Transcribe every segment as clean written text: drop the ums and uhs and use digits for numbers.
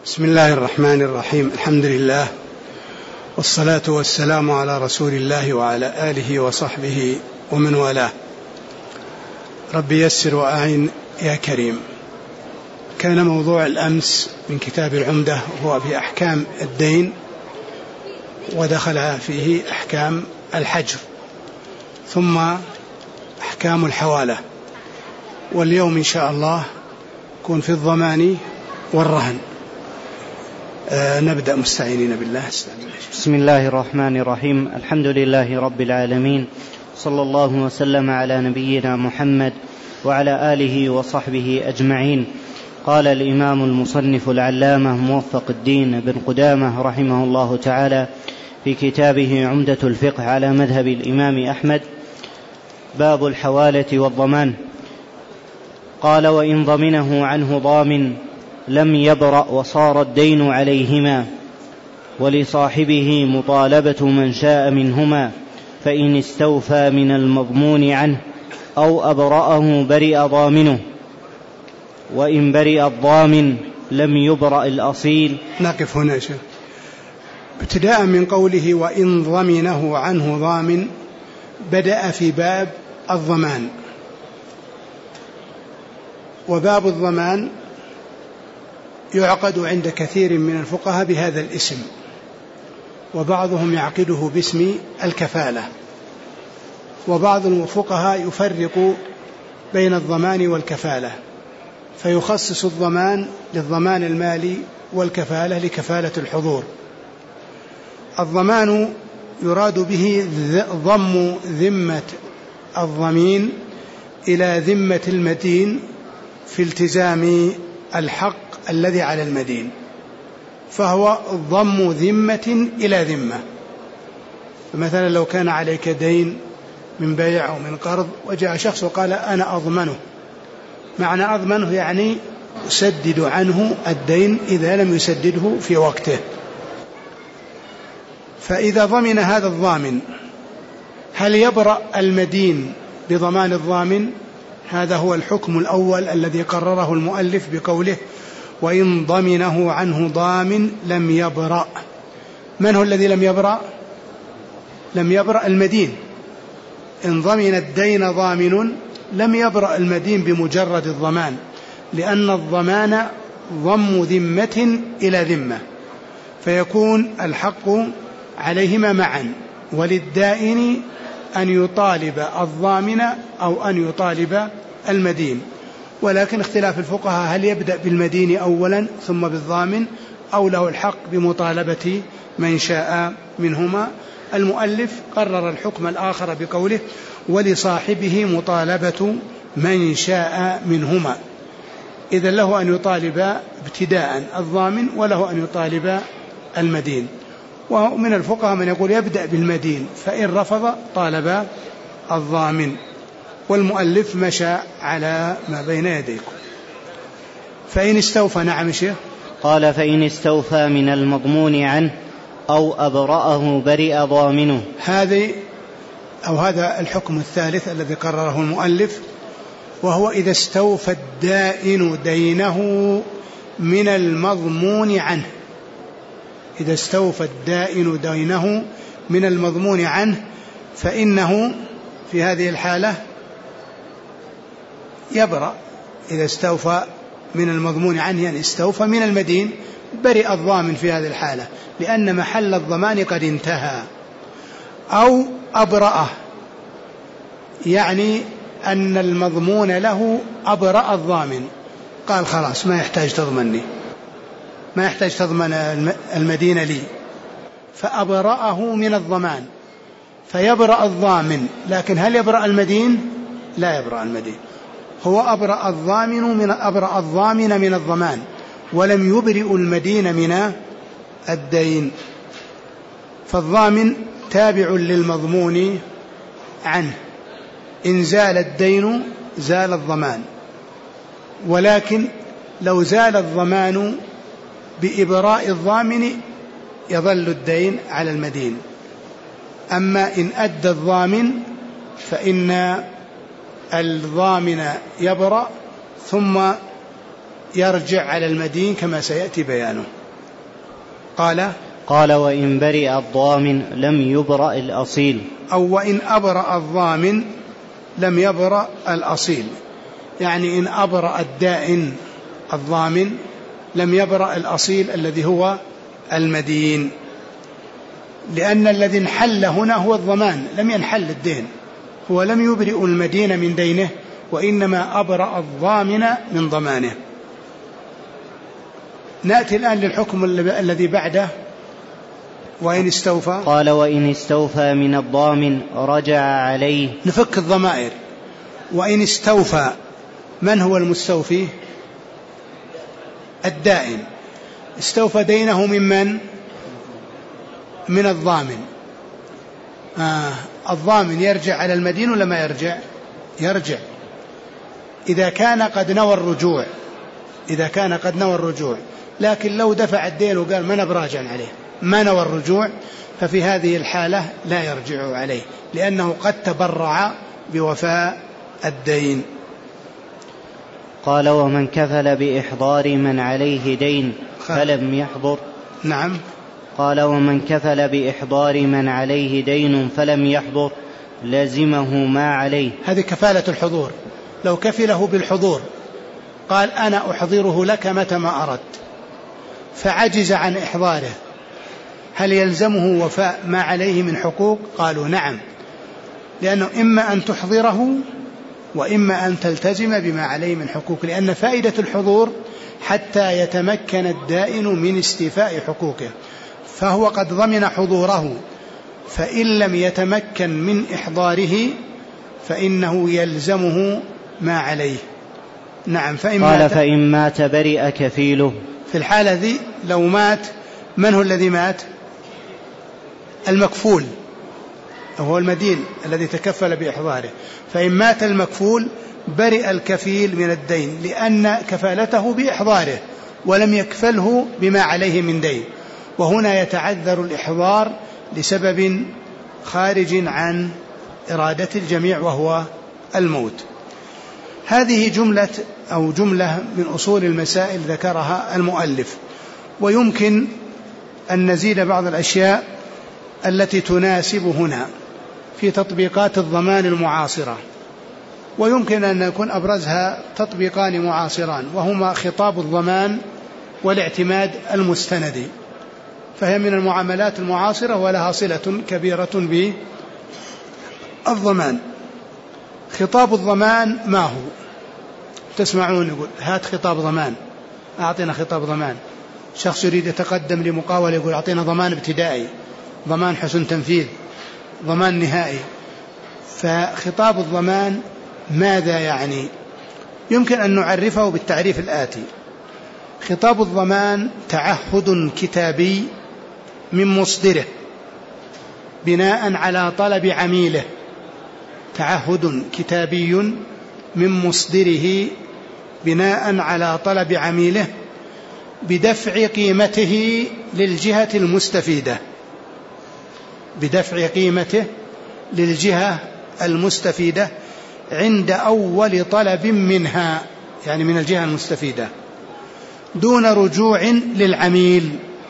بسم الله الرحمن الرحيم. الحمد لله والصلاة والسلام على رسول الله وعلى آله وصحبه ومن والاه. رب يسر وأعن يا كريم. كان موضوع الأمس من كتاب العمدة هو في أحكام الدين، ودخل فيه أحكام الحجر ثم أحكام الحوالة، واليوم إن شاء الله يكون في الضمان والرهن. نبدأ مستعينين بالله. بسم الله الرحمن الرحيم. الحمد لله رب العالمين، صلى الله وسلم على نبينا محمد وعلى آله وصحبه أجمعين. قال الإمام المصنف العلامة موفق الدين بن قدامة رحمه الله تعالى في كتابه عمدة الفقه على مذهب الإمام أحمد: باب الحوالة والضمان. قال: وإن ضمنه عنه ضامن لم يبرأ وصار الدين عليهما، ولصاحبه مطالبة من شاء منهما، فإن استوفى من المضمون عنه أو أبرأه برئ ضامنه، وإن برئ الضامن لم يبرأ الأصيل. نقف هنا شيء ابتداء من قوله وإن ضمنه عنه ضامن، بدأ في باب الضمان. وباب الضمان يعقد عند كثير من الفقهاء بهذا الاسم، وبعضهم يعقده باسم الكفالة، وبعض الفقهاء يفرق بين الضمان والكفالة، فيخصص الضمان للضمان المالي والكفالة لكفالة الحضور. الضمان يراد به ضم ذمة الضمين إلى ذمة المدين في التزام الحق الذي على المدين، فهو ضم ذمة إلى ذمة. فمثلا لو كان عليك دين من بيع أو من قرض، وجاء شخص وقال أنا أضمنه، معنى أضمنه يعني أسدد عنه الدين إذا لم يسدده في وقته. فإذا ضمن هذا الضامن، هل يبرأ المدين بضمان الضامن؟ هذا هو الحكم الأول الذي قرره المؤلف بقوله وإن ضمنه عنه ضامن لم يبرأ. من هو الذي لم يبرأ؟ لم يبرأ المدين. إن ضمن الدين ضامن لم يبرأ المدين بمجرد الضمان، لأن الضمان ضم ذمة إلى ذمة، فيكون الحق عليهما معا، وللدائن أن يطالب الضامن أو أن يطالب المدين. ولكن اختلاف الفقهاء هل يبدأ بالمدين أولا ثم بالضامن، أو له الحق بمطالبة من شاء منهما. المؤلف قرر الحكم الآخر بقوله ولصاحبه مطالبة من شاء منهما، إذن له أن يطالب ابتداء الضامن وله أن يطالب المدين. ومن الفقهاء من يقول يبدأ بالمدين، فإن رفض طالب الضامن، والمؤلف مشى على ما بين يديكم. فإن استوفى. نعم شيخ. قال: فإن استوفى من المضمون عنه أو أبرأه برئ ضامنه. هذا الحكم الثالث الذي قرره المؤلف، وهو إذا استوفى الدائن دينه من المضمون عنه. إذا استوفى الدائن دينه من المضمون عنه، فإنه في هذه الحالة يبرأ. إذا استوفى من المضمون عنه يعني استوفى من المدين، برئ الضامن في هذه الحالة، لأن محل الضمان قد انتهى. أو أبرأه، يعني أن المضمون له أبرأ الضامن، قال خلاص ما يحتاج تضمني، ما يحتاج تضمن المدين لي، فأبرأه من الضمان، فيبرأ الضامن. لكن هل يبرأ المدين؟ لا يبرأ المدين. هو أبرأ الضامن من الضمان، ولم يبرئ المدين من الدين. فالضامن تابع للمضمون عنه، إن زال الدين زال الضمان. ولكن لو زال الضمان بإبراء الضامن يظل الدين على المدين. أما إن أدى الضامن فإن الضامن يبرأ ثم يرجع على المدين كما سيأتي بيانه. قال وإن برئ الضامن لم يبرأ الأصيل، أو وإن أبرأ الضامن لم يبرأ الأصيل، يعني إن أبرأ الدائن الضامن لم يبرأ الأصيل الذي هو المدين، لأن الذي انحل هنا هو الضمان، لم ينحل الدين، هو لم يبرئ المدين من دينه، وإنما أبرأ الضامن من ضمانه. نأتي الآن للحكم الذي بعده، وإن استوفى. قال وإن استوفى من الضامن رجع عليه. نفك الضمائر. وإن استوفى، من هو المستوفي؟ الدائن. استوفى دينه من الضامن. الضامن يرجع على المدين ولا ما يرجع؟ يرجع إذا كان قد نوى الرجوع، إذا كان قد نوى الرجوع. لكن لو دفع الدين وقال ما نبراجع عليه، ما نوى الرجوع، ففي هذه الحالة لا يرجع عليه، لأنه قد تبرع بوفاء الدين. قال ومن كفل بإحضار من عليه دين فلم يحضر. نعم. قال ومن كفل بإحضار من عليه دين فلم يحضر لزمه ما عليه. هذه كفالة الحضور. لو كفله بالحضور قال أنا أحضره لك متى ما أردت، فعجز عن إحضاره، هل يلزمه وفاء ما عليه من حقوق؟ قالوا نعم، لأنه إما أن تحضره وإما أن تلتزم بما عليه من حقوق، لأن فائدة الحضور حتى يتمكن الدائن من استيفاء حقوقه، فهو قد ضمن حضوره، فإن لم يتمكن من إحضاره فإنه يلزمه ما عليه. نعم. فإن مات برئ كفيله. في الحالة ذي لو مات، من هو الذي مات؟ المكفول، هو المدين الذي تكفل بإحضاره. فإن مات المكفول برئ الكفيل من الدين، لأن كفالته بإحضاره ولم يكفله بما عليه من دين، وهنا يتعذر الإحضار لسبب خارج عن إرادة الجميع وهو الموت. هذه جملة من أصول المسائل ذكرها المؤلف، ويمكن أن نزيد بعض الأشياء التي تناسب هنا في تطبيقات الضمان المعاصرة، ويمكن أن يكون أبرزها تطبيقان معاصران، وهما خطاب الضمان والاعتماد المستندي، فهي من المعاملات المعاصرة ولها صلة كبيرة بالضمان. خطاب الضمان ما هو؟ تسمعون يقول هات خطاب ضمان، أعطينا خطاب ضمان. شخص يريد يتقدم لمقاولة يقول أعطينا ضمان ابتدائي، ضمان حسن تنفيذ، ضمان نهائي. فخطاب الضمان ماذا يعني؟ يمكن أن نعرفه بالتعريف الآتي: خطاب الضمان تعهد كتابي من مصدره بناء على طلب عميله، تعهد كتابي من مصدره بناء على طلب عميله بدفع قيمته للجهة المستفيدة، بدفع قيمته للجهة المستفيدة عند أول طلب منها، يعني من الجهة المستفيدة، دون رجوع للعميل،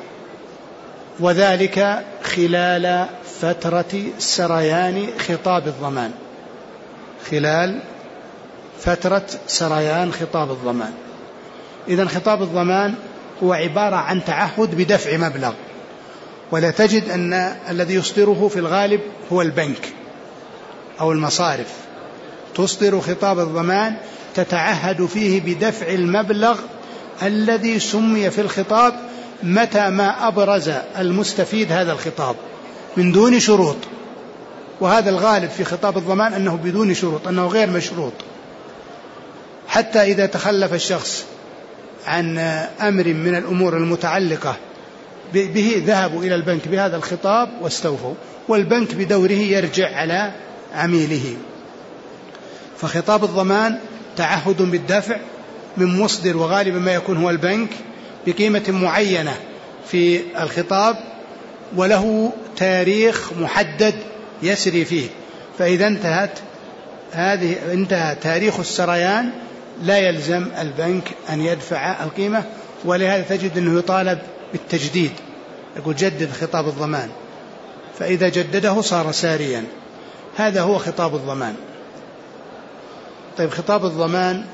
وذلك خلال فترة سريان خطاب الضمان، خلال فترة سريان خطاب الضمان. إذن خطاب الضمان هو عبارة عن تعهد بدفع مبلغ، ولا تجد أن الذي يصدره في الغالب هو البنك أو المصارف، تصدر خطاب الضمان تتعهد فيه بدفع المبلغ الذي سمي في الخطاب متى ما أبرز المستفيد هذا الخطاب من دون شروط. وهذا الغالب في خطاب الضمان أنه بدون شروط، أنه غير مشروط، حتى إذا تخلف الشخص عن أمر من الأمور المتعلقة به ذهبوا إلى البنك بهذا الخطاب واستوفوا، والبنك بدوره يرجع على عميله. فخطاب الضمان تعهد بالدفع من مصدر، وغالبا ما يكون هو البنك، بقيمة معينة في الخطاب، وله تاريخ محدد يسري فيه. فإذا انتهى تاريخ السريان لا يلزم البنك أن يدفع القيمة، ولهذا تجد أنه يطالب بالتجديد، يقول جدد خطاب الضمان، فإذا جدده صار ساريا. هذا هو خطاب الضمان. طيب خطاب الضمان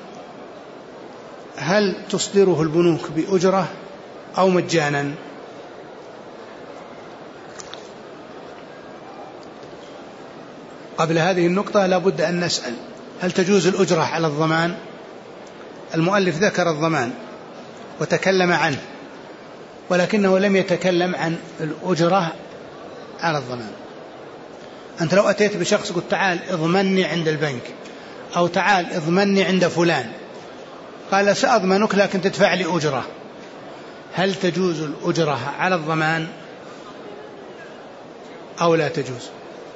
هل تصدره البنوك بأجرة أو مجانا؟ قبل هذه النقطة لابد أن نسأل هل تجوز الأجرة على الضمان؟ المؤلف ذكر الضمان وتكلم عنه، ولكنه لم يتكلم عن الأجرة على الضمان. أنت لو أتيت بشخص قلت تعال اضمني عند البنك أو تعال اضمني عند فلان، قال سأضمنك لكن تدفع لي أجرة، هل تجوز الأجرة على الضمان أو لا تجوز؟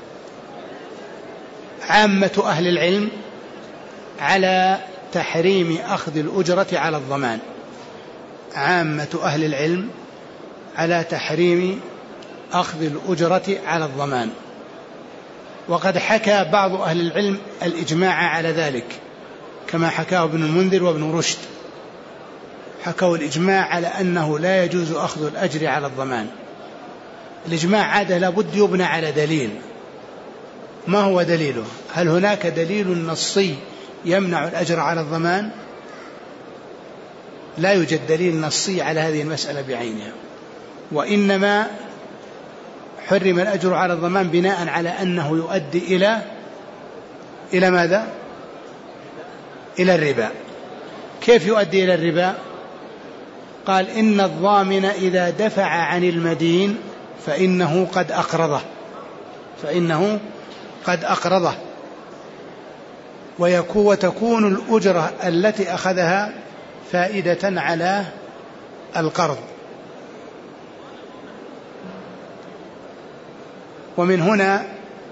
عامة أهل العلم على تحريم أخذ الأجرة على الضمان، عامة أهل العلم على تحريم أخذ الأجرة على الضمان، وقد حكى بعض أهل العلم الإجماع على ذلك كما حكاه ابن المنذر وابن رشد، حكوا الإجماع على أنه لا يجوز أخذ الأجر على الضمان. الإجماع عادة لابد يبنى على دليل. ما هو دليله؟ هل هناك دليل نصي يمنع الأجر على الضمان؟ لا يوجد دليل نصي على هذه المسألة بعينها، وإنما حرم الأجر على الضمان بناء على أنه يؤدي إلى ماذا؟ إلى الربا. كيف يؤدي إلى الربا؟ قال إن الضامن إذا دفع عن المدين فإنه قد أقرضه وتكون الأجرة التي أخذها فائدة على القرض. ومن هنا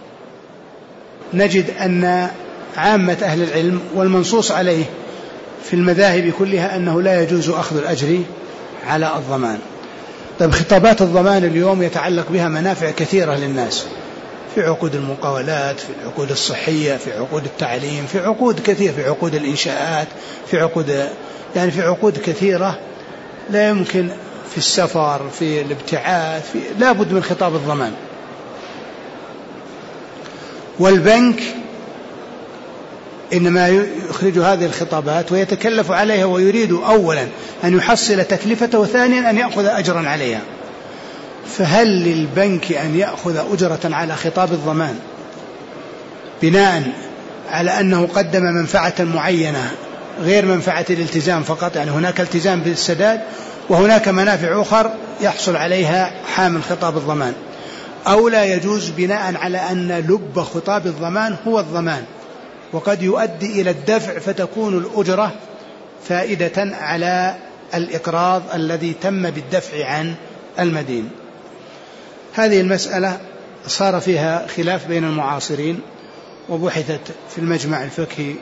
نجد أن عامة أهل العلم والمنصوص عليه في المذاهب كلها أنه لا يجوز أخذ الأجر على الضمان. طيب خطابات الضمان اليوم يتعلق بها منافع كثيرة للناس، في عقود المقاولات، في العقود الصحية، في عقود التعليم، في عقود كثيرة، في عقود الإنشاءات، في عقود كثيرة لا يمكن، في السفر، في الابتعاث، لا بد من خطاب الضمان. والبنك إنما يخرج هذه الخطابات ويتكلف عليها ويريد أولا أن يحصل تكلفته وثانيا أن يأخذ أجرا عليها. فهل للبنك أن يأخذ أجرة على خطاب الضمان بناء على أنه قدم منفعة معينة غير منفعة الالتزام فقط؟ يعني هناك التزام بالسداد وهناك منافع أخرى يحصل عليها حامل خطاب الضمان، أو لا يجوز بناء على أن لب خطاب الضمان هو الضمان وقد يؤدي إلى الدفع فتكون الأجرة فائدة على الإقراض الذي تم بالدفع عن المدين. هذه المسألة صار فيها خلاف بين المعاصرين وبحثت في المجمع الفقهي،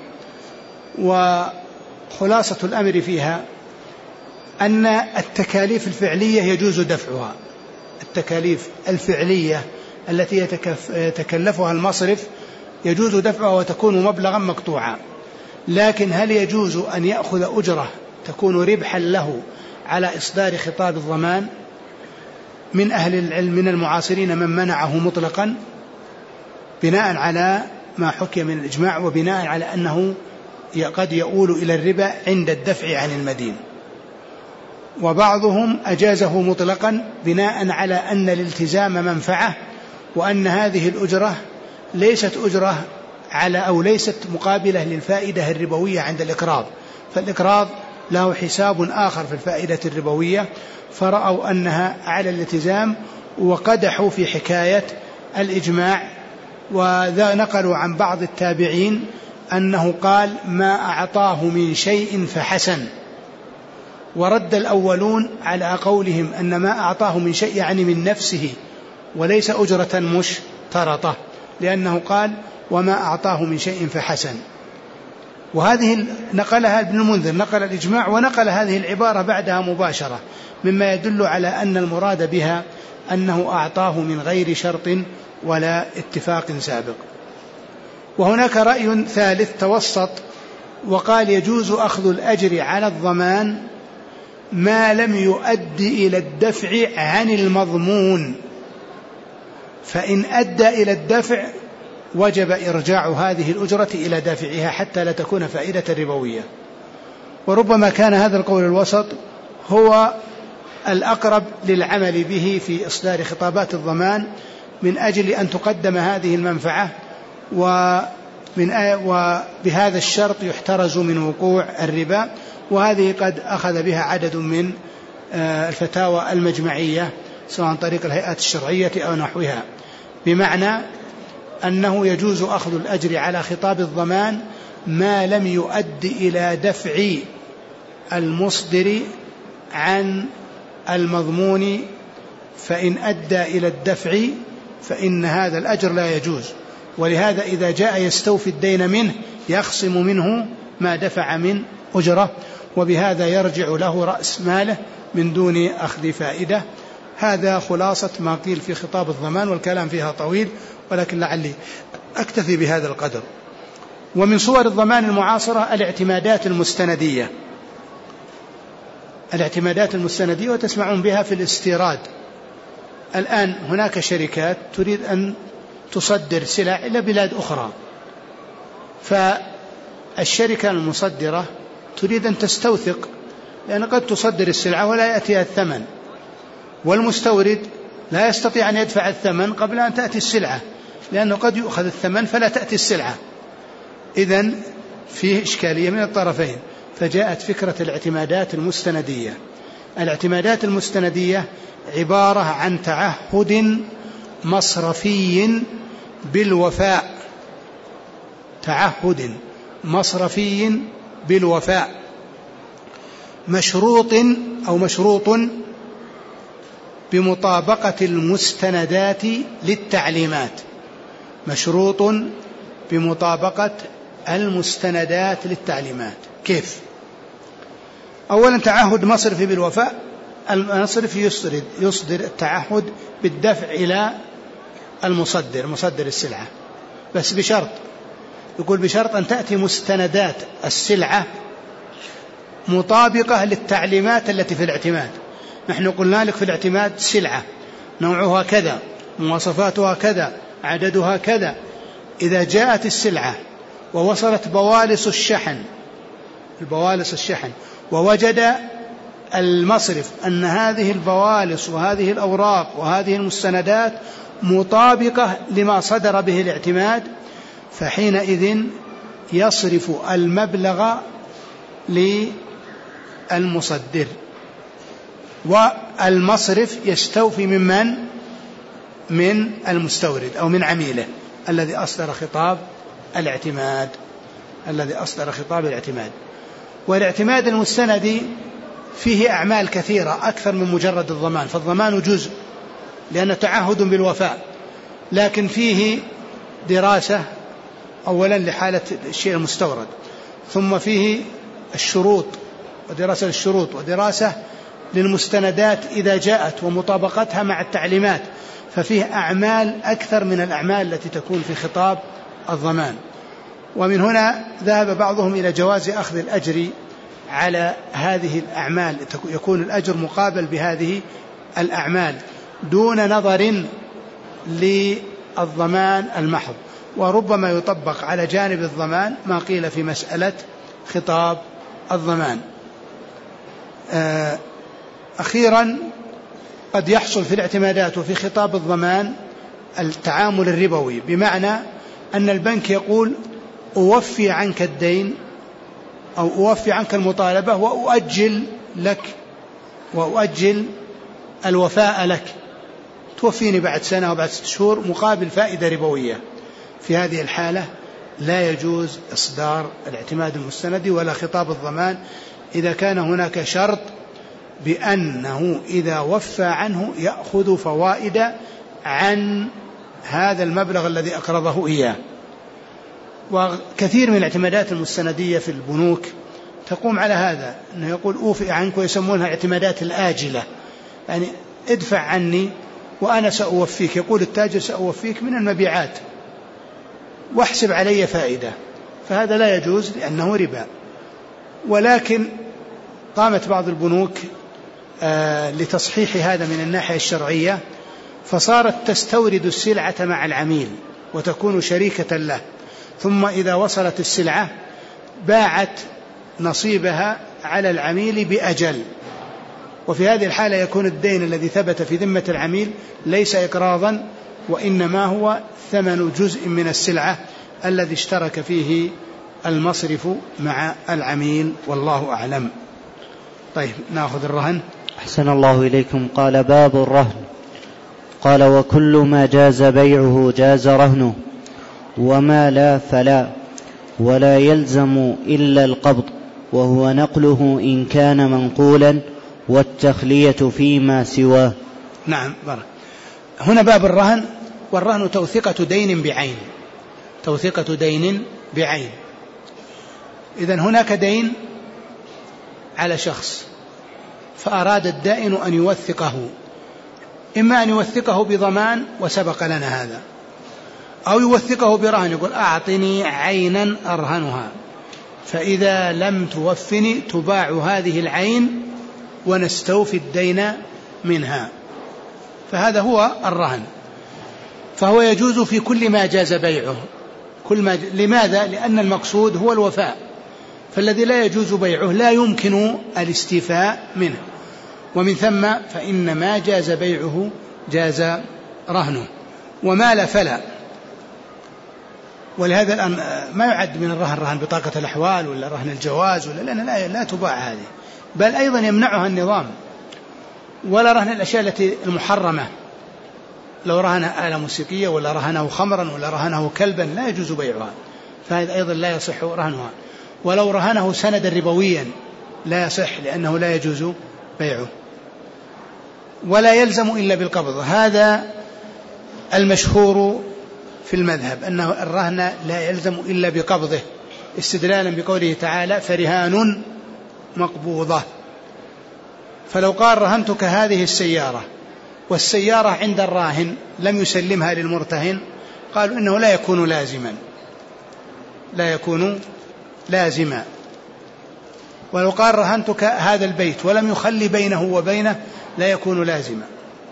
وخلاصة الأمر فيها أن التكاليف الفعلية يجوز دفعها، التكاليف الفعلية التي يتكلفها المصرف يجوز دفعها وتكون مبلغا مقطوعا، لكن هل يجوز أن يأخذ أجرة تكون ربحا له على إصدار خطاب الضمان؟ من أهل العلم من المعاصرين من منعه مطلقا بناء على ما حكي من الإجماع وبناء على أنه قد يؤول إلى الربا عند الدفع عن المدين، وبعضهم أجازه مطلقا بناء على أن الالتزام منفعة وأن هذه الأجرة ليست أجرة أو ليست مقابلة للفائدة الربوية عند الإقراض، فالإقراض له حساب آخر في الفائدة الربوية، فرأوا أنها على الالتزام وقدحوا في حكاية الإجماع. وذا نقلوا عن بعض التابعين أنه قال ما أعطاه من شيء فحسن، ورد الأولون على قولهم أن ما أعطاه من شيء يعني من نفسه وليس أجرة مشترطة، لأنه قال وما أعطاه من شيء فحسن. وهذه نقلها ابن المنذر، نقل الإجماع ونقل هذه العبارة بعدها مباشرة، مما يدل على أن المراد بها أنه أعطاه من غير شرط ولا اتفاق سابق. وهناك رأي ثالث توسط وقال يجوز أخذ الأجر على الضمان ما لم يؤدي إلى الدفع عن المضمون، فإن أدى إلى الدفع وجب إرجاع هذه الأجرة إلى دافعها حتى لا تكون فائدة ربوية. وربما كان هذا القول الوسط هو الأقرب للعمل به في إصدار خطابات الضمان من أجل أن تقدم هذه المنفعة، وبهذا الشرط يحترز من وقوع الربا. وهذه قد أخذ بها عدد من الفتاوى المجمعية سواء عن طريق الهيئات الشرعية أو نحوها، بمعنى أنه يجوز أخذ الأجر على خطاب الضمان ما لم يؤدي إلى دفع المصدر عن المضمون، فإن أدى إلى الدفع فإن هذا الأجر لا يجوز. ولهذا إذا جاء يستوفي الدين منه يخصم منه ما دفع من أجرة، وبهذا يرجع له رأس ماله من دون أخذ فائدة. هذا خلاصة ما قيل في خطاب الضمان، والكلام فيها طويل، ولكن لعلي أكتفي بهذا القدر. ومن صور الضمان المعاصرة الاعتمادات المستندية. الاعتمادات المستندية وتسمعون بها في الاستيراد. الآن هناك شركات تريد أن تصدر سلع إلى بلاد أخرى، فالشركة المصدرة تريد أن تستوثق، لأن قد تصدر السلعة ولا يأتيها الثمن، والمستورد لا يستطيع أن يدفع الثمن قبل أن تأتي السلعة، لأنه قد يؤخذ الثمن فلا تأتي السلعة. إذن فيه إشكالية من الطرفين، فجاءت فكرة الاعتمادات المستندية. الاعتمادات المستندية عبارة عن تعهد مصرفي بالوفاء، تعهد مصرفي بالوفاء مشروط بمطابقة المستندات للتعليمات، مشروط بمطابقة المستندات للتعليمات. كيف؟ أولا تعهد مصرفي بالوفاء، المصرف يصدر التعهد بالدفع إلى مصدر السلعة، بس بشرط، يقول بشرط أن تأتي مستندات السلعة مطابقة للتعليمات التي في الاعتماد. نحن قلنا لك في الاعتماد سلعة نوعها كذا، مواصفاتها كذا، عددها كذا. إذا جاءت السلعة ووصلت بوالص الشحن ووجد المصرف أن هذه البوالص وهذه الأوراق وهذه المستندات مطابقة لما صدر به الاعتماد، فحينئذ يصرف المبلغ للمصدر، والمصرف يستوفي من المستورد أو من عميله الذي أصدر خطاب الاعتماد. والاعتماد المستندي فيه أعمال كثيرة أكثر من مجرد الضمان، فالضمان جزء لأنه تعهد بالوفاء، لكن فيه دراسة أولا لحالة الشيء المستورد، ثم فيه الشروط ودراسة للشروط، ودراسة للمستندات إذا جاءت ومطابقتها مع التعليمات، ففيه أعمال أكثر من الأعمال التي تكون في خطاب الضمان. ومن هنا ذهب بعضهم إلى جواز أخذ الأجر على هذه الأعمال، يكون الأجر مقابل بهذه الأعمال دون نظر للضمان المحض. وربما يطبق على جانب الضمان ما قيل في مسألة خطاب الضمان. أخيرا قد يحصل في الاعتمادات وفي خطاب الضمان التعامل الربوي، بمعنى أن البنك يقول أوفي عنك الدين أو أوفي عنك المطالبة وأؤجل الوفاء لك، توفيني بعد سنة وبعد 6 شهور مقابل فائدة ربوية. في هذه الحالة لا يجوز إصدار الاعتماد المستندي ولا خطاب الضمان إذا كان هناك شرط بأنه إذا وفى عنه يأخذ فوائد عن هذا المبلغ الذي أقرضه إياه. وكثير من الاعتمادات المستندية في البنوك تقوم على هذا، أنه يقول أوفي عنك، ويسمونها اعتمادات الآجلة، يعني ادفع عني وأنا سأوفيك، يقول التاجر سأوفيك من المبيعات واحسب علي فائدة، فهذا لا يجوز لأنه ربا. ولكن قامت بعض البنوك لتصحيح هذا من الناحية الشرعية، فصارت تستورد السلعة مع العميل وتكون شريكة له، ثم إذا وصلت السلعة باعت نصيبها على العميل بأجل، وفي هذه الحالة يكون الدين الذي ثبت في ذمة العميل ليس إقراضا، وإنما هو ثمن جزء من السلعة الذي اشترك فيه المصرف مع العميل، والله أعلم. طيب نأخذ الرهن. أحسن الله إليكم. قال: باب الرهن. قال: وكل ما جاز بيعه جاز رهنه، وما لا فلا، ولا يلزم إلا القبض، وهو نقله إن كان منقولا، والتخلية فيما سواه. نعم بارك. هنا باب الرهن، والرهن توثيقة دين بعين، توثيقة دين بعين. إذن هناك دين على شخص، فأراد الدائن أن يوثقه، إما أن يوثقه بضمان وسبق لنا هذا، أو يوثقه برهن، يقول أعطني عينا أرهنها، فإذا لم توفني تباع هذه العين ونستوفي الدين منها، فهذا هو الرهن. فهو يجوز في كل ما جاز بيعه، لماذا؟ لأن المقصود هو الوفاء، فالذي لا يجوز بيعه لا يمكن الاستيفاء منه، ومن ثم فإن ما جاز بيعه جاز رهنه، وما لا فلا. ولهذا الآن ما يعد من الرهن رهن بطاقة الأحوال ولا رهن الجواز لأن لا تباع هذه، بل أيضا يمنعها النظام. ولا رهن الأشياء التي المحرمة، لو رهن آلة موسيقية ولا رهنه خمرا ولا رهنه كلبا لا يجوز بيعها، فهذا أيضا لا يصح رهنها. ولو رهنه سندا ربويا لا يصح لأنه لا يجوز بيعه. ولا يلزم إلا بالقبض، هذا المشهور في المذهب أنه الرهن لا يلزم إلا بقبضه، استدلالا بقوله تعالى: فرهان مقبوضة. فلو قال: رهنتك هذه السيارة، والسيارة عند الراهن لم يسلمها للمرتهن، قالوا إنه لا يكون لازما، لا يكون لازما. ولو قال: رهنتك هذا البيت ولم يخلي بينه وبينه، لا يكون لازما،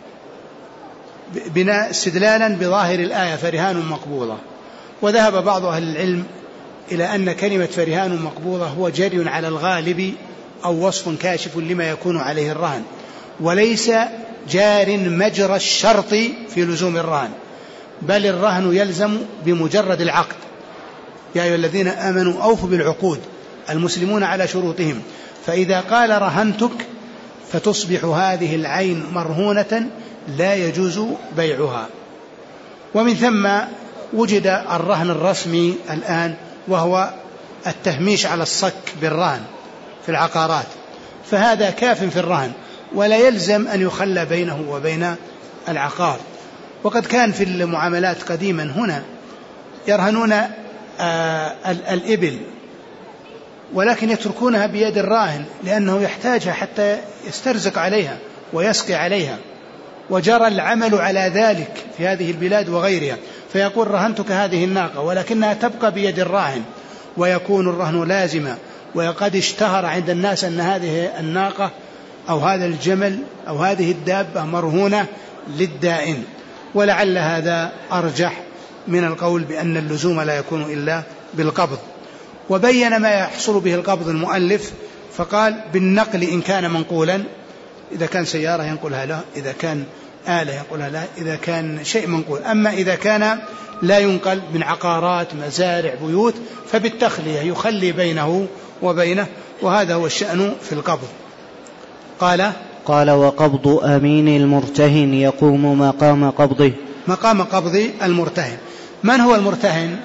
بناء استدلالا بظاهر الآية فرهان مقبوضة. وذهب بعض أهل العلم إلى أن كلمة فرهان مقبوضة هو جري على الغالب أو وصف كاشف لما يكون عليه الرهن، وليس جار مجرى الشرط في لزوم الرهن، بل الرهن يلزم بمجرد العقد. يا أيها الذين آمنوا أوفوا بالعقود، المسلمون على شروطهم. فإذا قال: رهنتك، فتصبح هذه العين مرهونة لا يجوز بيعها. ومن ثم وجد الرهن الرسمي الآن، وهو التهميش على الصك بالرهن في العقارات، فهذا كاف في الرهن، ولا يلزم أن يخلى بينه وبين العقار. وقد كان في المعاملات قديما هنا يرهنون الإبل، ولكن يتركونها بيد الراهن لأنه يحتاجها حتى يسترزق عليها ويسقي عليها، وجرى العمل على ذلك في هذه البلاد وغيرها. فيقول: رهنتك هذه الناقة، ولكنها تبقى بيد الراهن، ويكون الرهن لازما. وقد اشتهر عند الناس أن هذه الناقة أو هذا الجمل أو هذه الدابة مرهونة للدائن، ولعل هذا أرجح من القول بأن اللزوم لا يكون إلا بالقبض. وبين ما يحصل به القبض المؤلف، فقال: بالنقل إن كان منقولا، إذا كان سيارة ينقلها له، إذا كان آلة ينقلها له، إذا كان شيء منقول. أما إذا كان لا ينقل من عقارات مزارع بيوت، فبالتخلية يخلي بينه وبينه، وهذا هو الشأن في القبض. قال: وقبض أمين المرتهن يقوم مقام قبضه. مقام قبض المرتهن. من هو المرتهن؟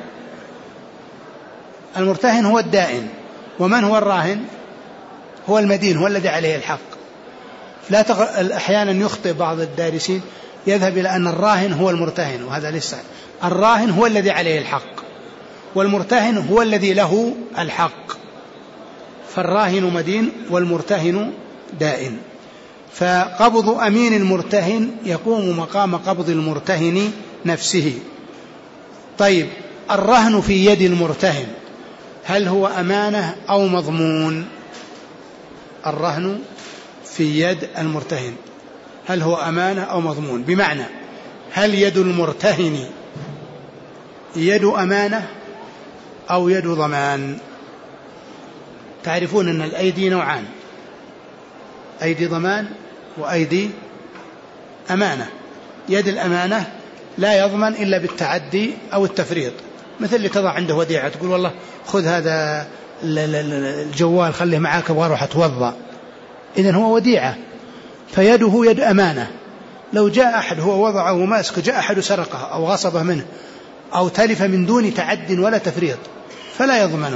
المرتهن هو الدائن. ومن هو الراهن؟ هو المدين، هو الذي عليه الحق. أحيانا يخطئ بعض الدارسين، يذهب إلى أن الراهن هو المرتهن، وهذا ليس. الراهن هو الذي عليه الحق، والمرتهن هو الذي له الحق. فالراهن مدين والمرتهن دائن. فقبض أمين المرتهن يقوم مقام قبض المرتهن نفسه. طيب، الرهن في يد المرتهن، هل هو أمانة أو مضمون؟ الرهن في يد المرتهن هل هو أمانة أو مضمون؟ بمعنى هل يد المرتهن يد أمانة أو يد ضمان؟ تعرفون أن الأيدي نوعان، أيدي ضمان وأيدي أمانة. يد الأمانة لا يضمن إلا بالتعدي أو التفريط، مثل اللي تضع عنده وديعة تقول والله خذ هذا الجوال خليه معاك وأروح أتوضأ، إذن هو وديعة فيده يد أمانة. لو جاء أحد هو وضعه ماسك جاء أحد سرقه أو غصبه منه أو تلف من دون تعد ولا تفريط فلا يضمنه.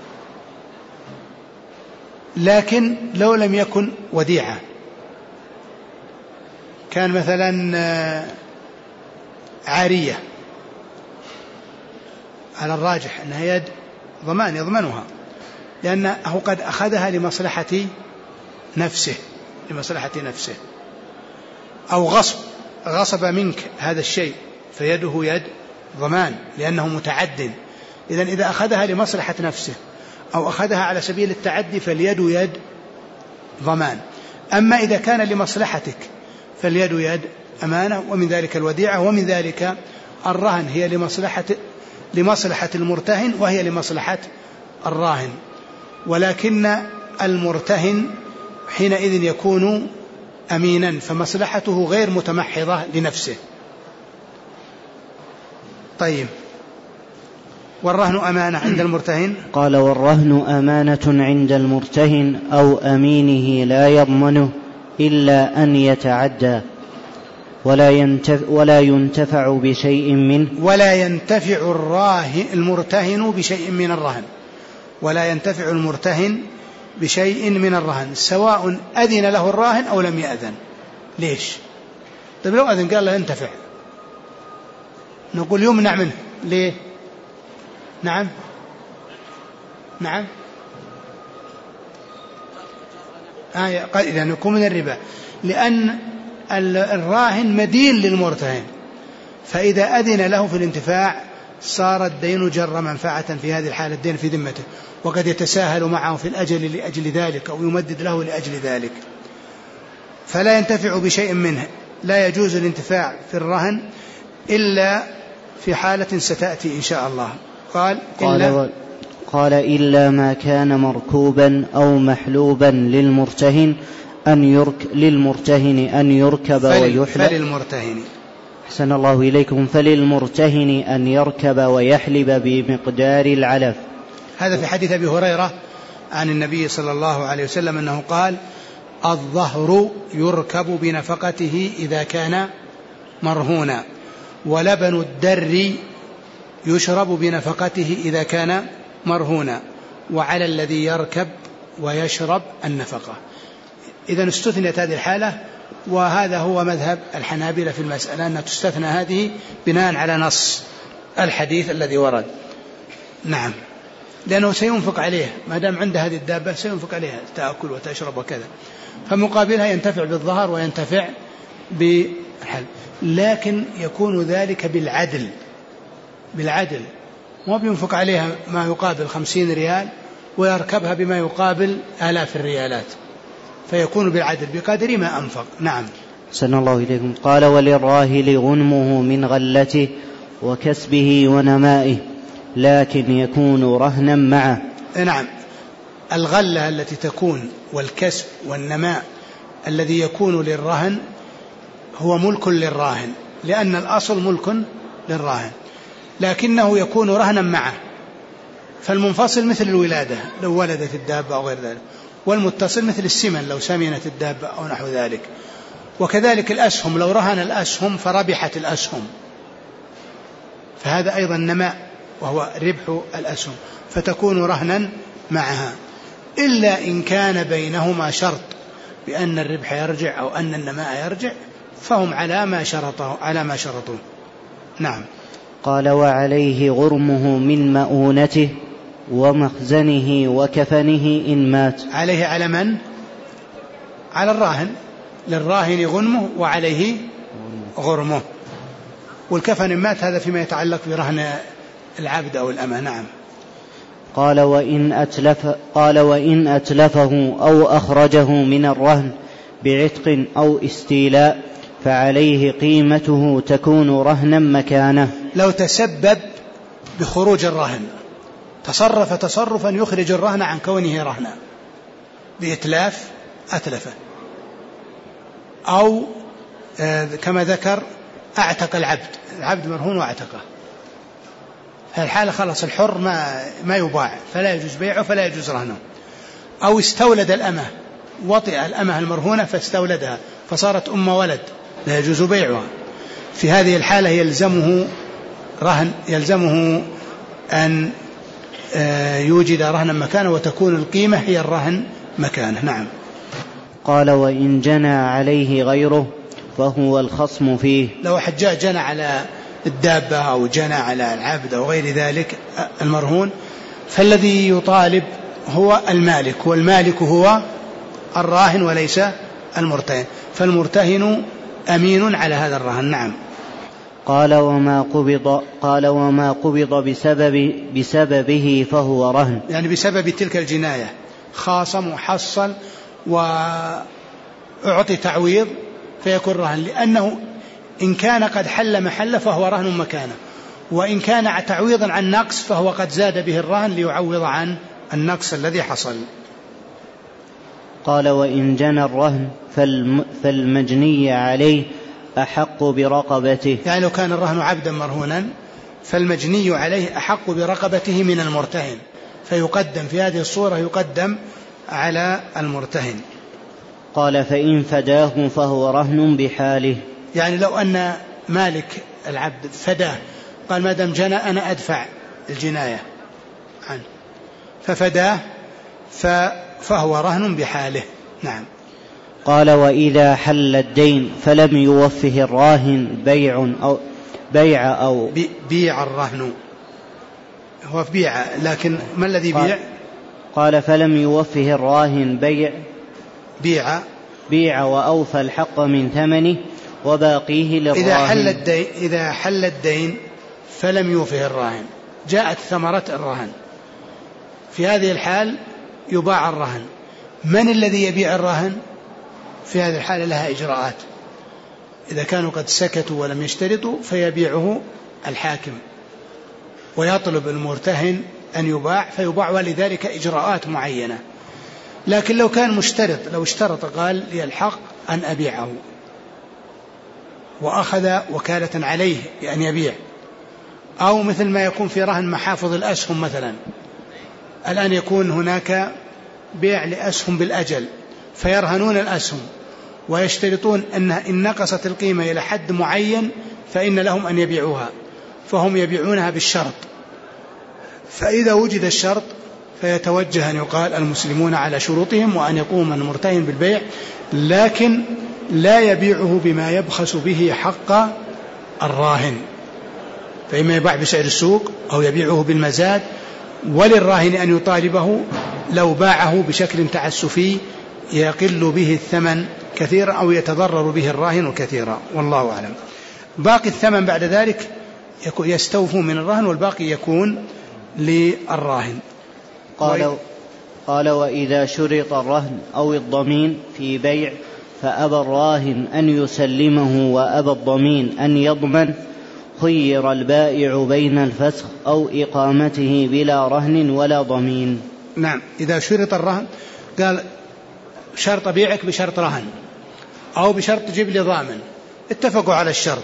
لكن لو لم يكن وديعة، كان مثلا عارية، على الراجح أنها يد ضمان يضمنها، لأنه قد أخذها لمصلحة نفسه أو غصب منك هذا الشيء فيده يد ضمان لأنه متعد. إذن إذا أخذها لمصلحة نفسه أو أخذها على سبيل التعدي فاليد يد ضمان. أما إذا كان لمصلحتك فاليد يد أمانة، ومن ذلك الوديعة، ومن ذلك الرهن هي لمصلحة المرتهن وهي لمصلحة الراهن، ولكن المرتهن حينئذ يكون أمينا فمصلحته غير متمحضة لنفسه. طيب، والرهن أمانة عند المرتهن؟ قال والرهن أمانة عند المرتهن أو أمينه لا يضمنه إلا أن يتعدى ولا ينتفع بشيء منه، ولا ينتفع المرتهن بشيء من الرهن، ولا ينتفع المرتهن بشيء من الرهن سواء أذن له الراهن أو لم يأذن. ليش؟ طيب لو أذن قال له ينتفع نقول يمنع منه. ليه؟ نعم يعني يكون من الربا، لأن الراهن مدين للمرتهن، فإذا أذن له في الانتفاع صار الدين جر منفعة في هذه الحالة، الدين في ذمته، وقد يتساهل معه في الأجل لأجل ذلك أو يمدد له لأجل ذلك، فلا ينتفع بشيء منه. لا يجوز الانتفاع في الرهن إلا في حالة ستأتي إن شاء الله. قال إلا ما كان مركوبا أو محلوبا للمرتهن أن يركب ويحلب. أحسن الله إليكم. فللمرتهن أن يركب ويحلب بمقدار العلف. هذا في حديث أبي هريرة عن النبي صلى الله عليه وسلم أنه قال الظهر يركب بنفقته إذا كان مرهونا، ولبن الدر يشرب بنفقته إذا كان مرهونا، وعلى الذي يركب ويشرب النفقة. إذا استثنت هذه الحالة، وهذا هو مذهب الحنابلة في المسألة، أنها تستثنى هذه بناء على نص الحديث الذي ورد. نعم، لأنه سينفق عليه ما دام عنده هذه الدابة، سينفق عليها تأكل وتشرب وكذا، فمقابلها ينتفع بالظهر وينتفع بالحل، لكن يكون ذلك بالعدل، ما بينفق عليها ما يقابل 50 ريال ويركبها بما يقابل آلاف الريالات، فيكون بالعدل بقدر ما أنفق. نعم. أحسن الله إليكم. قال وللراهل غنمه من غلته وكسبه ونمائه، لكن يكون رهنا معه. نعم، الغلة التي تكون والكسب والنماء الذي يكون للرهن هو ملك للراهن، لأن الأصل ملك للراهن، لكنه يكون رهنا معه. فالمنفصل مثل الولادة لو ولدت الدابة أو غير ذلك، والمتصل مثل السمن لو سمنت الدابة أو نحو ذلك. وكذلك الأسهم لو رهن الأسهم فربحت الأسهم، فهذا أيضا نماء وهو ربح الأسهم، فتكون رهنا معها، إلا إن كان بينهما شرط بأن الربح يرجع أو أن النماء يرجع، فهم على ما شرطوا. نعم. قال وعليه غرمه من مؤونته ومخزنه وكفنه إن مات. عليه على من؟ على الراهن، للراهن غنمه وعليه غرمه، والكفن إن مات هذا فيما يتعلق برهن العبد أو الأمة. نعم. قال وإن أتلفه أو أخرجه من الرهن بعتق أو استيلاء فعليه قيمته تكون رهنا مكانه. لو تسبب بخروج الرهن، تصرف تصرفا يخرج الرهن عن كونه رهنا بإتلاف أتلفه، أو كما ذكر أعتق العبد مرهون وأعتقه، فالحالة خلص الحر ما يباع فلا يجوز بيعه فلا يجوز رهنه. أو استولد الأمة، وطئ الأمة المرهونة فاستولدها فصارت أم ولد لا يجوز بيعها، في هذه الحالة يلزمه أن يوجد رهنا مكانه وتكون القيمة هي الرهن مكانه. نعم. قال وإن جنى عليه غيره فهو الخصم فيه. لو حجاء جنى على الدابة أو جنى على العبد أو غير ذلك المرهون، فالذي يطالب هو المالك، والمالك هو الراهن وليس المرتهن، فالمرتهن أمين على هذا الرهن. نعم. قال وما قبض بسببه فهو رهن، يعني بسبب تلك الجناية خاصم وحصل وأعطي تعويض فيكون رهن، لأنه إن كان قد حل محله فهو رهن مكانه، وإن كان تعويضا عن نقص فهو قد زاد به الرهن ليعوض عن النقص الذي حصل. قال وإن جنى الرهن فالمجني عليه أحق برقبته. يعني لو كان الرهن عبدا مرهونا فالمجني عليه أحق برقبته من المرتهن، فيقدم في هذه الصورة يقدم على المرتهن. قال فإن فداه فهو رهن بحاله. يعني لو أن مالك العبد فداه، قال ما دام جنى أنا أدفع الجناية عنه ففداه فهو رهن بحاله. نعم. قال وإذا حل الدين فلم يوفه الراهن بيع الرهن هو بيع، لكن ما الذي بيع؟ قال فلم يوفه الراهن بيع وأوفى الحق من ثمنه وباقيه للراهن. إذا حل الدين فلم يوفه الراهن، جاءت ثمرة الرهن، في هذه الحال يباع الرهن. من الذي يبيع الرهن؟ في هذه الحالة لها إجراءات، إذا كانوا قد سكتوا ولم يشترطوا فيبيعه الحاكم ويطلب المرتهن أن يباع فيباع، ولذلك إجراءات معينة. لكن لو كان مشترط، لو اشترط قال لي الحق أن أبيعه وأخذ وكالة عليه بأن يبيع، أو مثل ما يكون في رهن محافظ الأسهم مثلا، الآن يكون هناك بيع لأسهم بالأجل فيرهنون الأسهم ويشترطون أن إن نقصت القيمة إلى حد معين فإن لهم أن يبيعوها، فهم يبيعونها بالشرط، فإذا وجد الشرط فيتوجه أن يقال المسلمون على شروطهم وأن يقوم المرتهن بالبيع، لكن لا يبيعه بما يبخس به حق الراهن، فإما يباع بسعر السوق أو يبيعه بالمزاد، وللراهن أن يطالبه لو باعه بشكل تعسفي يقل به الثمن كثيرا أو يتضرر به الراهن كثيرا، والله أعلم. باقي الثمن بعد ذلك يستوفوا من الرهن والباقي يكون للراهن. قال وإذا شرط الرهن أو الضمين في بيع فأبى الراهن أن يسلمه وأبى الضمين أن يضمن خير البائع بين الفسخ أو إقامته بلا رهن ولا ضمين. نعم. إذا شرط الرهن، قال شرط بيعك بشرط رهن أو بشرط جيب لي ضامن، اتفقوا على الشرط،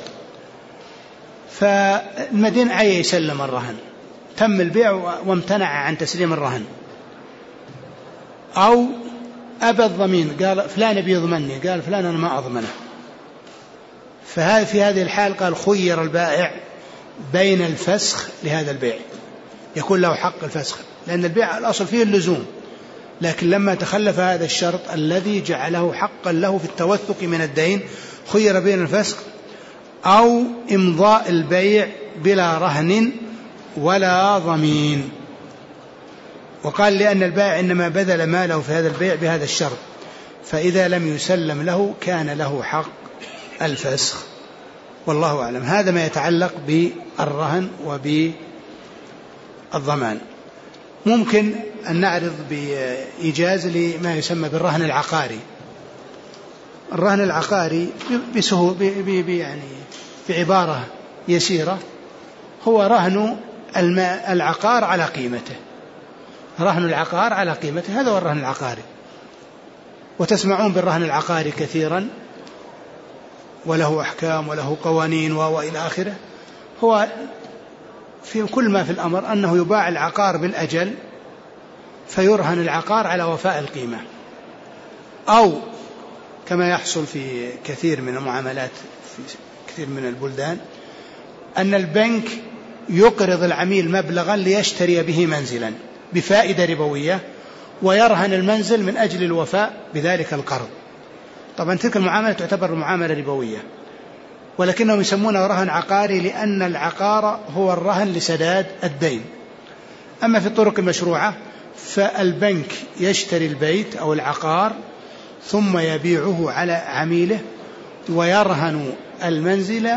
فالمدين عي يسلم الرهن، تم البيع وامتنع عن تسليم الرهن، أو أبى الضمين، قال فلان بيضمني، قال فلان أنا ما أضمنه، في هذه الحال قال خير البائع بين الفسخ لهذا البيع، يكون له حق الفسخ، لأن البيع الأصل فيه اللزوم، لكن لما تخلف هذا الشرط الذي جعله حقا له في التوثق من الدين خير بين الفسخ أو إمضاء البيع بلا رهن ولا ضمين. وقال لأن البائع إنما بذل ماله في هذا البيع بهذا الشرط، فإذا لم يسلم له كان له حق الفسخ، والله أعلم. هذا ما يتعلق بالرهن وبالضمان. ممكن أن نعرض بإيجاز لما يسمى بالرهن العقاري. الرهن العقاري يعني بعبارة يسيرة هو رهن العقار على قيمته، رهن العقار على قيمته، هذا هو الرهن العقاري. وتسمعون بالرهن العقاري كثيرا، وله أحكام وله قوانين وإلى آخره. هو في كل ما في الأمر أنه يباع العقار بالأجل فيرهن العقار على وفاء القيمة، أو كما يحصل في كثير من المعاملات في كثير من البلدان أن البنك يقرض العميل مبلغا ليشتري به منزلا بفائدة ربوية، ويرهن المنزل من أجل الوفاء بذلك القرض. طبعا تلك المعاملة تعتبر معاملة ربوية، ولكنهم يسمونه رهن عقاري لأن العقار هو الرهن لسداد الدين. أما في الطرق المشروعة فالبنك يشتري البيت أو العقار ثم يبيعه على عميله ويرهن المنزل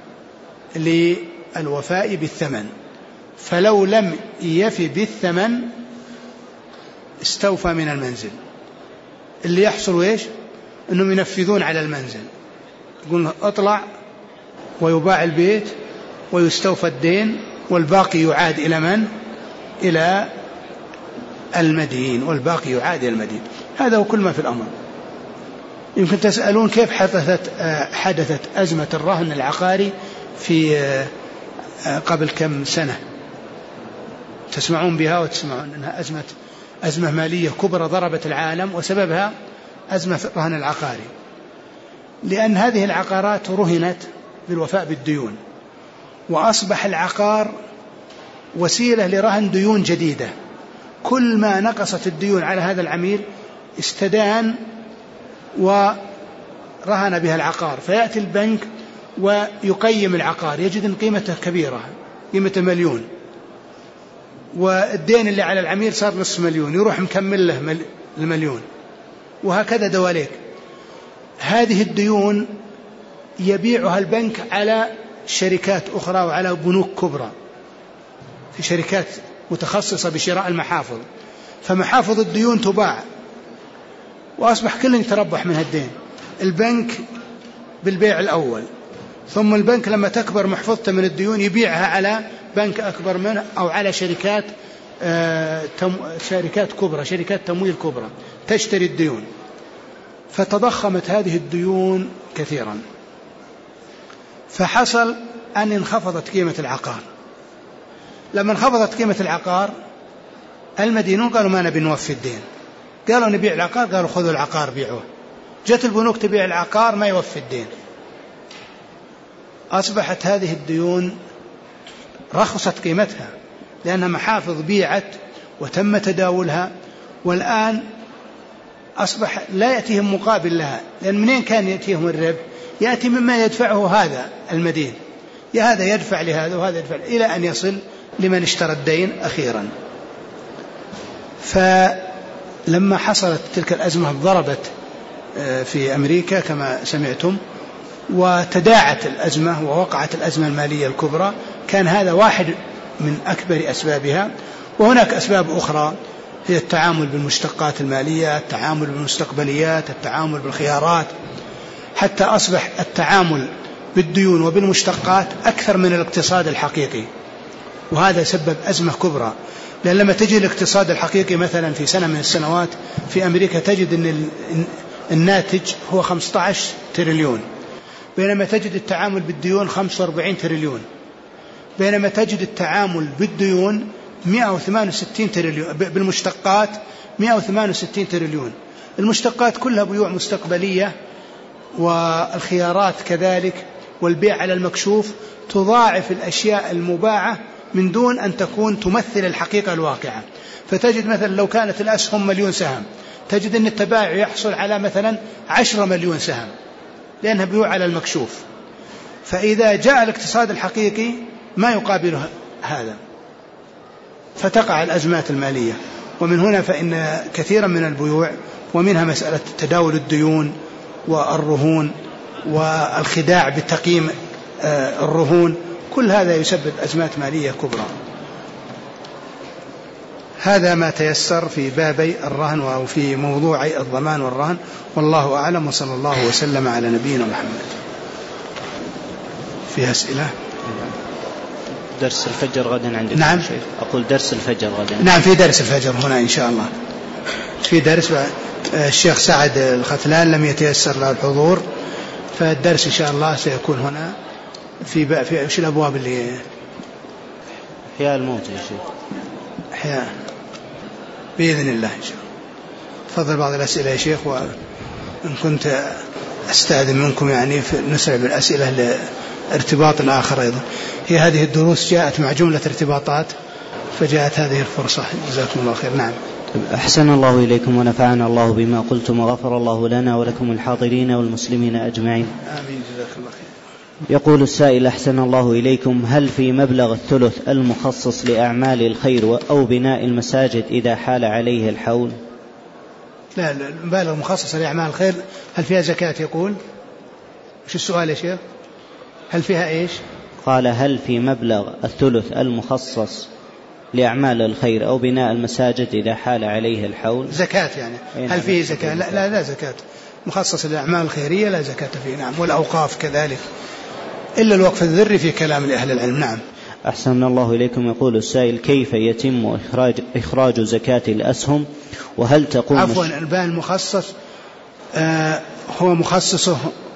للوفاء بالثمن، فلو لم يفي بالثمن استوفى من المنزل. اللي يحصل إيش؟ أنهم ينفذون على المنزل، يقول اطلع ويباع البيت ويستوفى الدين، والباقي يعاد إلى من؟ إلى المدين، والباقي يعاد إلى المدين. هذا هو كل ما في الأمر. يمكن تسألون كيف حدثت أزمة الرهن العقاري في قبل كم سنة؟ تسمعون بها وتسمعون أنها أزمة مالية كبرى ضربت العالم، وسببها أزمة الرهن العقاري، لأن هذه العقارات رهنت بالوفاء بالديون، وأصبح العقار وسيلة لرهن ديون جديدة. كل ما نقصت الديون على هذا العميل استدان ورهن بها العقار، فيأتي البنك ويقيم العقار يجد أن قيمته كبيرة، قيمة 1,000,000، والدين اللي على العميل صار 500,000، يروح مكمل له 1,000,000، وهكذا دواليك. هذه الديون يبيعها البنك على شركات أخرى وعلى بنوك كبرى، في شركات متخصصة بشراء المحافظ، فمحافظ الديون تباع، وأصبح كل يتربح من الدين. البنك بالبيع الأول، ثم البنك لما تكبر محفظته من الديون يبيعها على بنك أكبر منه أو على شركات كبرى، شركات تمويل كبرى تشتري الديون، فتضخمت هذه الديون كثيرا، فحصل أن انخفضت قيمة العقار. لما انخفضت قيمة العقار المدينون قالوا ما نبي نوفي الدين، قالوا نبيع العقار، قالوا خذوا العقار بيعوه. جت البنوك تبيع العقار ما يوفي الدين، أصبحت هذه الديون رخصت قيمتها لأنها محافظ بيعت وتم تداولها، والآن أصبح لا يأتيهم مقابل لها، لأن منين كان يأتيهم الربح؟ يأتي مما يدفعه هذا المدين، يا هذا يدفع لهذا وهذا يدفع، إلى أن يصل لمن اشترى الدين أخيرا. فلما حصلت تلك الأزمة ضربت في أمريكا كما سمعتم، وتداعت الأزمة ووقعت الأزمة المالية الكبرى، كان هذا واحد من أكبر أسبابها. وهناك أسباب أخرى هي التعامل بالمشتقات المالية، التعامل بالمستقبليات، التعامل بالخيارات، حتى أصبح التعامل بالديون وبالمشتقات أكثر من الاقتصاد الحقيقي، وهذا سبب أزمة كبرى. لأن لما تجي الاقتصاد الحقيقي مثلا في سنة من السنوات في أمريكا تجد أن الناتج هو 15 تريليون، بينما تجد التعامل بالديون 45 تريليون، بينما تجد التعامل بالديون 168 تريليون، بالمشتقات 168 تريليون. المشتقات كلها بيوع مستقبلية، والخيارات كذلك، والبيع على المكشوف تضاعف الأشياء المباعة من دون أن تكون تمثل الحقيقة الواقعة. فتجد مثلا لو كانت الأسهم 1,000,000 سهم، تجد أن التبايع يحصل على مثلا 10 مليون سهم، لأنها بيوع على المكشوف. فإذا جاء الاقتصاد الحقيقي ما يقابل هذا، فتقع الأزمات المالية. ومن هنا فإن كثيرا من البيوع، ومنها مسألة تداول الديون والرهون والخداع بتقييم الرهون، كل هذا يسبب أزمات مالية كبرى. هذا ما تيسر في بابي الرهن أو في موضوع الضمان والرهن، والله أعلم، وصلى الله وسلم على نبينا محمد. في أسئلة؟ درس الفجر غدا عندكم؟ نعم. أقول درس الفجر غدا. نعم، في درس الفجر هنا إن شاء الله، في درس. الشيخ سعد الختلان لم يتيسر له الحضور، فالدرس إن شاء الله سيكون هنا في وش الأبواب اللي إحياء الموت يا شيخ؟ إحياء بإذن الله إن شاء الله. تفضل بعض الأسئلة يا شيخ، وإن كنت أستأذن منكم يعني نسرع بالأسئلة لارتباط آخر أيضا. هي هذه الدروس جاءت مع جملة ارتباطات، فجاءت هذه الفرصة. جزاكم الله خير. نعم. أحسن الله إليكم ونفعنا الله بما قلتم وغفر الله لنا ولكم الحاضرين والمسلمين أجمعين. آمين. جزاك الله خير. يقول السائل: أحسن الله إليكم، هل في مبلغ الثلث المخصص لأعمال الخير أو بناء المساجد إذا حال عليه الحول؟ لا، المبالغ المخصصة لأعمال الخير هل فيها زكاة؟ يقول وش السؤال يا شيخ؟ هل فيها إيش؟ قال: هل في مبلغ الثلث المخصص لأعمال الخير أو بناء المساجد إذا حال عليه الحول زكاة يعني؟ هل فيه زكاة؟ لا زكاة. مخصص للأعمال الخيرية لا زكاة فيه. نعم. والأوقاف كذلك، إلا الوقف الذري في كلام لأهل العلم. نعم. أحسن الله إليكم. يقول السائل: كيف يتم إخراج زكاة الأسهم، وهل تقوم عفوا، الباء المخصص هو مخصصه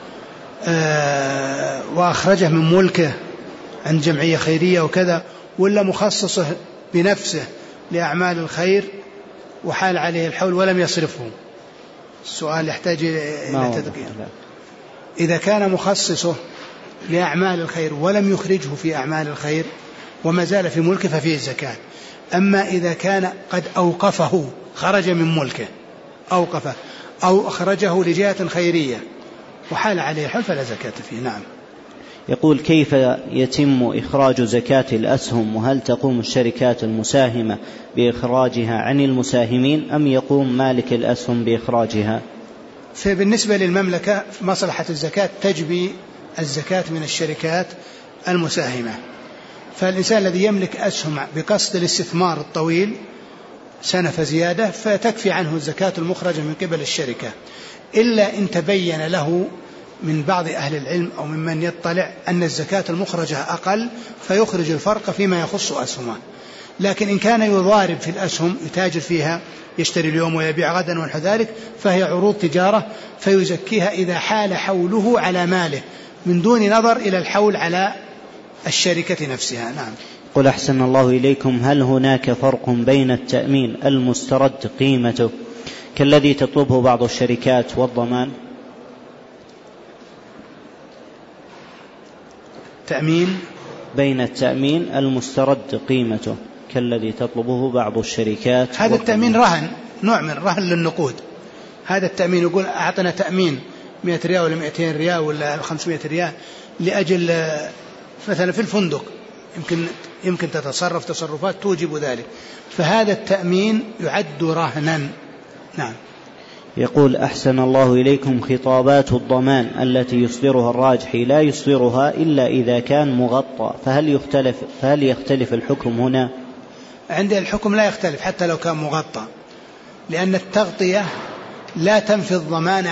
وأخرجه من ملكه عند جمعية خيرية وكذا، ولا مخصصه بنفسه لأعمال الخير وحال عليه الحول ولم يصرفه؟ السؤال يحتاج إلى تدقيق. إذا كان مخصصه لأعمال الخير ولم يخرجه في أعمال الخير وما زال في ملكه ففيه الزكاة. أما إذا كان قد أوقفه، خرج من ملكه أوقفه أو أخرجه لجهة خيرية وحال عليه الحول فلا زكاة فيه. نعم. يقول: كيف يتم إخراج زكاة الأسهم، وهل تقوم الشركات المساهمة بإخراجها عن المساهمين أم يقوم مالك الأسهم بإخراجها؟ فبالنسبة للمملكة مصلحة الزكاة تجبي الزكاة من الشركات المساهمة، فالإنسان الذي يملك أسهم بقصد الاستثمار الطويل سنة فزيادة فتكفي عنه الزكاة المخرجة من قبل الشركة، إلا إن تبين له من بعض أهل العلم أو ممن يطلع أن الزكاة المخرجة أقل فيخرج الفرق فيما يخص أسهمه. لكن إن كان يضارب في الأسهم، يتاجر فيها، يشتري اليوم ويبيع غدا ونحو ذلك، فهي عروض تجارة فيزكيها إذا حال حوله على ماله من دون نظر إلى الحول على الشركة نفسها. نعم. قل: أحسن الله إليكم، هل هناك فرق بين التأمين المسترد قيمته كالذي تطلبه بعض الشركات والضمان؟ تأمين بين التأمين المسترد قيمته كالذي تطلبه بعض الشركات. هذا التأمين رهن، نوع من رهن للنقود. هذا التأمين يقول أعطنا تأمين 100 ريال ولا 200 ريال ولا 500 ريال لأجل مثلا في الفندق يمكن تتصرف تصرفات توجب ذلك، فهذا التأمين يعد رهنا. نعم. يقول: أحسن الله إليكم، خطابات الضمان التي يصدرها الراجحي لا يصدرها إلا إذا كان مغطى، فهل يختلف الحكم هنا؟ عند الحكم لا يختلف حتى لو كان مغطى، لأن التغطية لا تنفي الضمان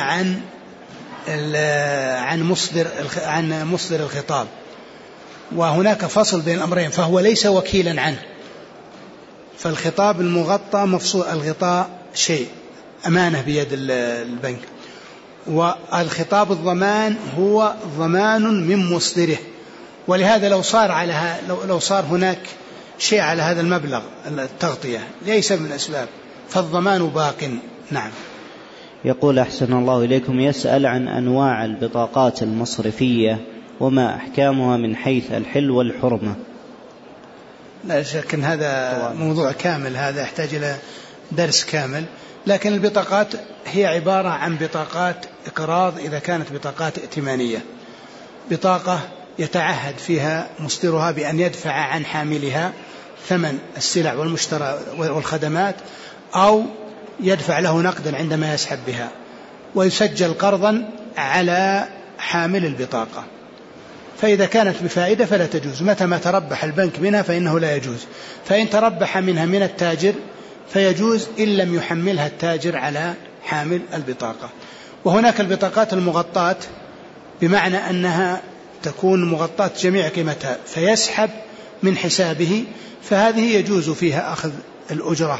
عن مصدر الخطاب، وهناك فصل بين الأمرين، فهو ليس وكيلا عنه. فالخطاب المغطى مفصول، الغطاء شيء أمانة بيد البنك، والخطاب الضمان هو ضمان من مصدره. ولهذا لو صار هناك شيء على هذا المبلغ التغطية ليس من الأسباب فالضمان باق. نعم. يقول: أحسن الله إليكم، يسأل عن أنواع البطاقات المصرفية وما أحكامها من حيث الحل والحرمة. لا شك أن هذا موضوع كامل، هذا يحتاج إلى درس كامل. لكن البطاقات هي عبارة عن بطاقات إقراض إذا كانت بطاقات ائتمانية، بطاقة يتعهد فيها مصدرها بأن يدفع عن حاملها ثمن السلع والمشترى والخدمات، أو يدفع له نقدا عندما يسحب بها، ويسجل قرضا على حامل البطاقة. فإذا كانت بفائدة فلا تجوز، متى ما تربح البنك منها فإنه لا يجوز. فإن تربح منها من التاجر فيجوز إن لم يحملها التاجر على حامل البطاقة. وهناك البطاقات المغطاة بمعنى أنها تكون مغطاة جميع قيمتها فيسحب من حسابه، فهذه يجوز فيها أخذ الأجرة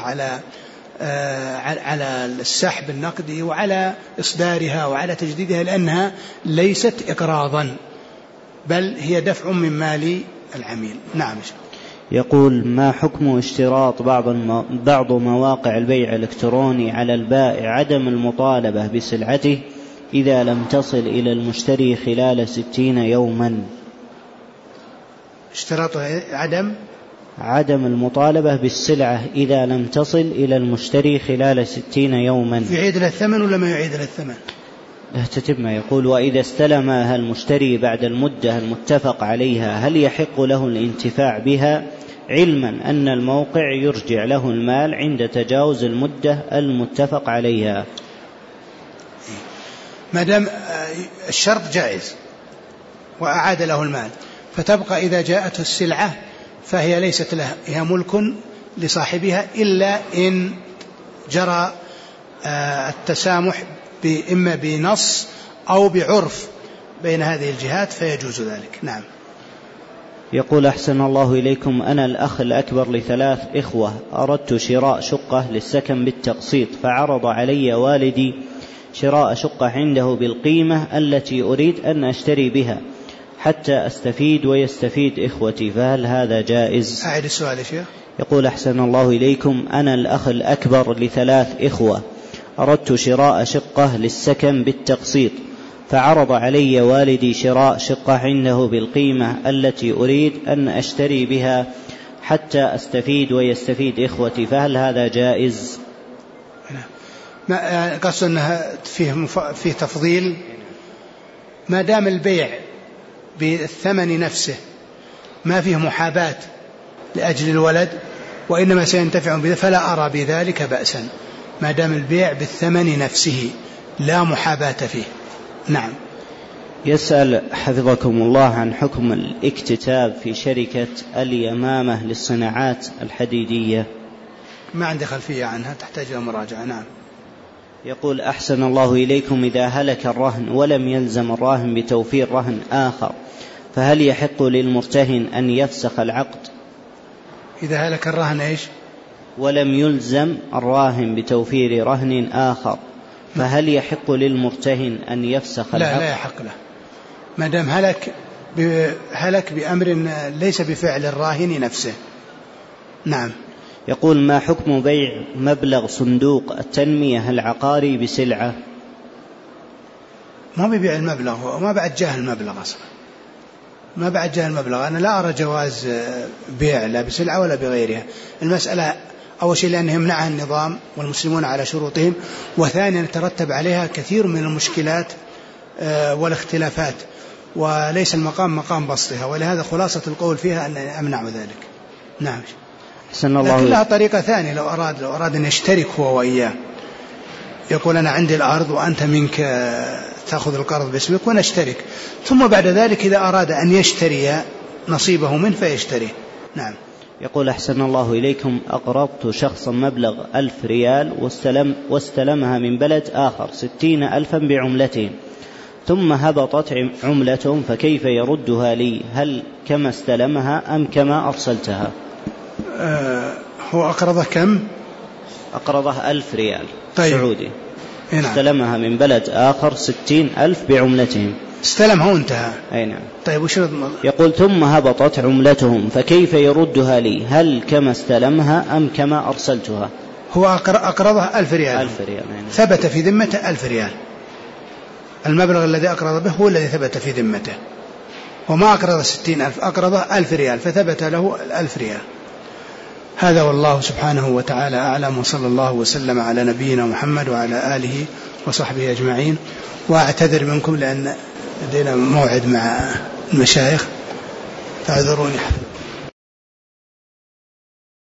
على السحب النقدي وعلى إصدارها وعلى تجديدها، لأنها ليست إقراضا بل هي دفع من مال العميل. نعم. يقول: ما حكم اشتراط بعض مواقع البيع الإلكتروني على البائع عدم المطالبة بسلعته إذا لم تصل إلى المشتري خلال 60 يوما؟ اشتراط عدم المطالبة بالسلعة إذا لم تصل إلى المشتري خلال 60 يوما. يعيد له الثمن ولا ما يعيد له الثمن؟ تتم. يقول: وإذا استلمها المشتري بعد المدة المتفق عليها هل يحق له الانتفاع بها، علما أن الموقع يرجع له المال عند تجاوز المدة المتفق عليها؟ ما دام الشرط جائز وأعاد له المال، فتبقى إذا جاءته السلعة فهي ليست له، هي ملك لصاحبها، إلا إن جرى التسامح إما بنص أو بعرف بين هذه الجهات فيجوز ذلك. نعم. يقول: أحسن الله إليكم، أنا الأخ الأكبر ل3 إخوة، أردت شراء شقة للسكن بالتقسيط، فعرض علي والدي شراء شقة عنده بالقيمة التي أريد أن أشتري بها حتى أستفيد ويستفيد إخوتي، فهل هذا جائز؟ أعيد السؤال يا شيخ. يقول: أحسن الله إليكم، أنا الأخ الأكبر ل3 إخوة، أردت شراء شقة للسكن بالتقسيط، فعرض علي والدي شراء شقة عنده بالقيمة التي أريد أن أشتري بها حتى أستفيد ويستفيد إخوتي، فهل هذا جائز؟ ما قصد أنها فيه تفضيل، ما دام البيع بالثمن نفسه ما فيه محاباة لأجل الولد وإنما سينتفع بذلك، فلا أرى بذلك بأسا، ما دام البيع بالثمن نفسه لا محاباة فيه. نعم. يسأل حفظكم الله عن حكم الاكتتاب في شركة اليمامة للصناعات الحديدية. ما عندي خلفية عنها، تحتاج إلى مراجعة. نعم. يقول: أحسن الله إليكم، إذا هلك الرهن ولم يلزم الراهن بتوفير رهن آخر فهل يحق للمرتهن أن يفسخ العقد؟ إذا هلك الرهن إيش؟ ولم يلزم الراهن بتوفير رهن آخر فهل يحق للمرتهن أن يفسخ العقد؟ لا يحق له، ما دام هلك بأمر ليس بفعل الراهن نفسه. نعم. يقول: ما حكم بيع مبلغ صندوق التنمية العقاري بسلعة؟ ما بيبيع المبلغ وما بعد جاه المبلغ أصلا، ما بعد جاه المبلغ. أنا لا أرى جواز بيع لا بسلعة ولا بغيرها. المسألة أول شيء لأنه يمنعها النظام والمسلمون على شروطهم، وثانيا يترتب عليها كثير من المشكلات والاختلافات، وليس المقام مقام بسطها، ولهذا خلاصة القول فيها أن أمنع ذلك. نعم. لكن لها طريقة ثانية، لو أراد أن يشترك هو وإياه، يقول أنا عندي الأرض وأنت منك تأخذ القرض باسمك ونشترك، ثم بعد ذلك إذا أراد أن يشتري نصيبه منه فيشتريه. نعم. يقول: أحسن الله إليكم، أقرضت شخصا مبلغ 1000 ريال واستلمها من بلد آخر 60,000 بعملتهم، ثم هبطت عملتهم، فكيف يردها لي؟ هل كما استلمها أم كما أرسلتها؟ هو أقرضه كم؟ أقرضه 1000 ريال. طيب. سعودي. نعم. استلمها من بلد آخر 60,000 بعملتهم. استلمها وانتهى. أي نعم. طيب وش يقول: ثم هبطت عملتهم، فكيف يردها لي؟ هل كما استلمها أم كما أرسلتها؟ هو أقرضه 1000 ريال. 1000 ريال. نعم. ثبت في ذمته 1000 ريال. المبلغ الذي أقرض به هو الذي ثبت في ذمته، وما أقرض 60,000، أقرضه 1000 ريال فثبت له 1000 ريال. هذا والله سبحانه وتعالى أعلم، وصلى الله وسلم على نبينا محمد وعلى آله وصحبه أجمعين. وأعتذر منكم لأن لدينا موعد مع المشايخ، فاعذروني.